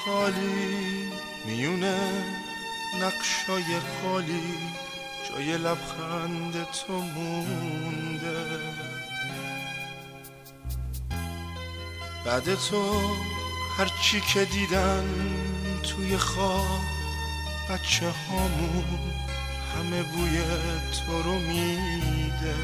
خالی میونه نقشای خالی جای لبخند تو مونده. بعد تو هرچی که دیدن توی خواب بچه هامون همه بوی تو رو میده.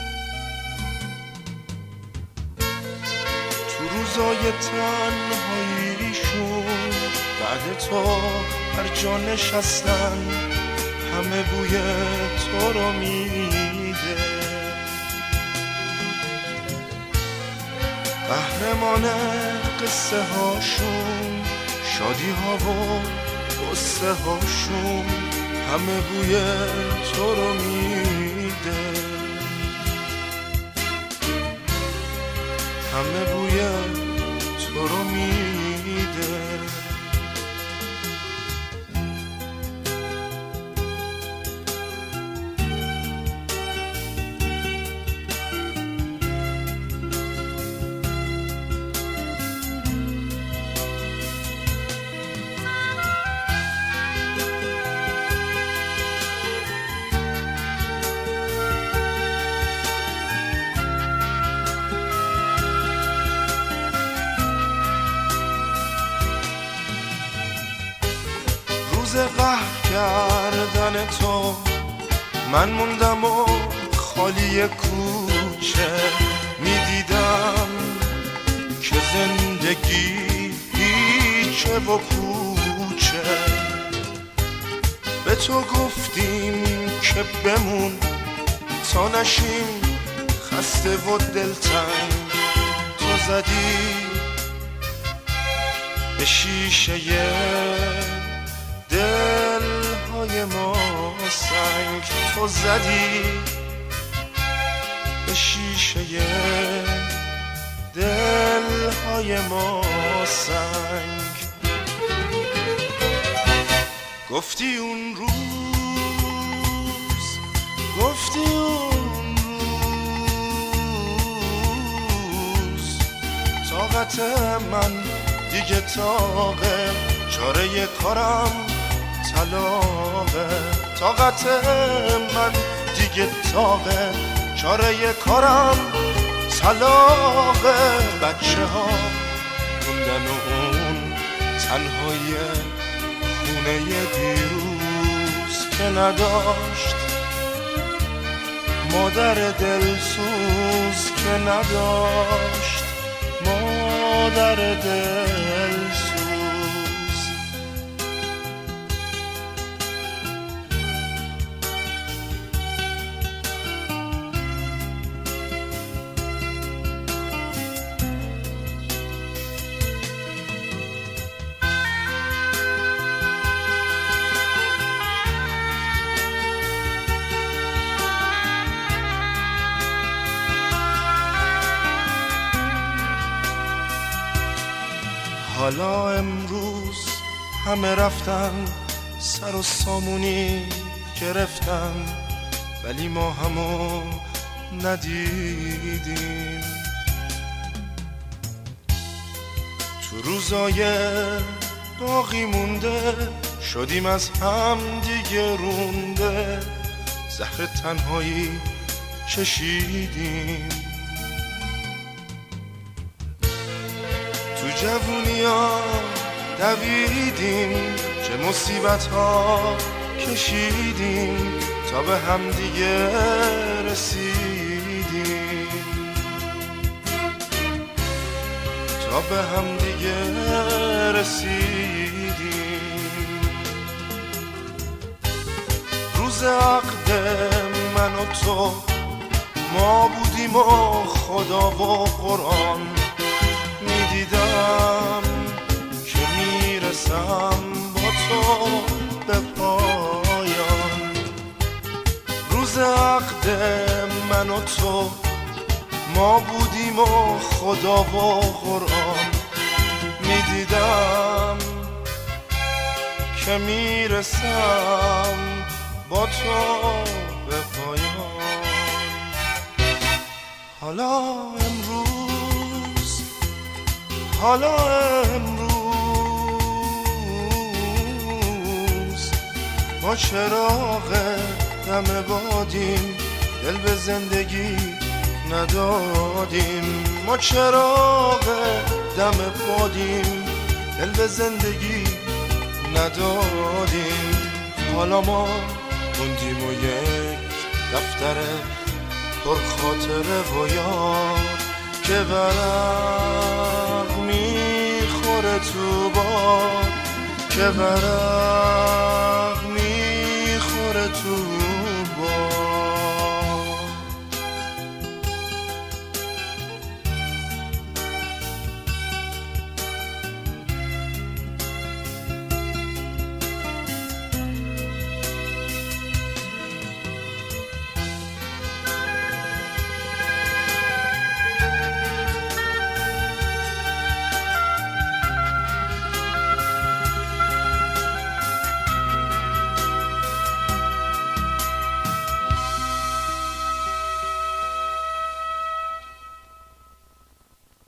تو روزای تنهاییشون بعد تو هر جا نشستن همه بوی تو رو میده. قهرمان قصه هاشون شادی ها و قصه هاشون همه بوی تو رو میده. همه بوی تو رو میده. روز قهر کردن تو من موندم و خالی کوچه میدیدم که زندگی هیچه و پوچه. به تو گفتیم که بمون تا نشیم خسته و دلتنگ. تو زدی به شیشه دلهای ما سنگ. تو زدی به شیشه دلهای ما سنگ. گفتی اون روز طاقت من دیگه طاقه چاره کارم طلاقه. طاقت من دیگه طاقه چاره کارم طلاقه. بچه ها موندن و اون تنهای خونه دیروز که نداشت مادر دلسوز که نداشت مادر دلسوز. حالا امروز همه رفتن سر و سامونی گرفتن ولی ما همو ندیدیم. تو روزای باقی مونده شدیم از هم دیگه رونده. زهر تنهایی چشیدیم. تو جوونی ها دویدیم چه مصیبت ها کشیدیم تا به هم دیگه رسیدیم. تا به هم دیگه رسیدیم. روز عقد من و تو ما بودیم و خدا و قرآن. میدیدم که میرسم با تو به پایان. روز عقد من و تو ما بودیم و خدا و قرآن. میدیدم که میرسم با تو به پایان. حالا امروز ما چراغ دم بادیم، دل به زندگی ندادیم. ما چراغ دم بادیم، دل به زندگی ندادیم. حالا ما موندیم و یک دفتر پر خاطره و یاد که ورق میخوره تو باد، که ورق